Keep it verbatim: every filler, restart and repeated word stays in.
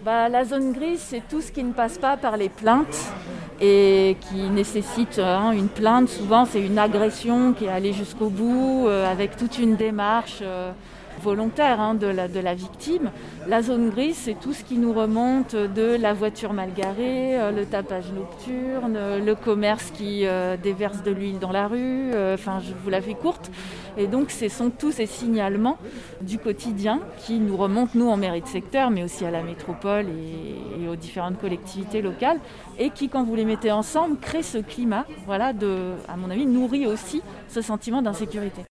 Bah, la zone grise, c'est tout ce qui ne passe pas par les plaintes et qui nécessite hein, une plainte. Souvent, c'est une agression qui est allée jusqu'au bout euh, avec toute une démarche euh, volontaire hein, de, la, de la victime. La zone grise, c'est tout ce qui nous remonte de la voiture mal garée, euh, le tapage nocturne, euh, le commerce qui euh, déverse de l'huile dans la rue. Enfin, euh, je vous la fais courte. Et donc, ce sont tous ces signalements du quotidien qui nous remontent, nous, en mairie de secteur, mais aussi à la métropole et, et aux différentes collectivités locales, et qui, quand vous les mettez ensemble, créent ce climat, voilà, de, à mon avis, nourrit aussi ce sentiment d'insécurité.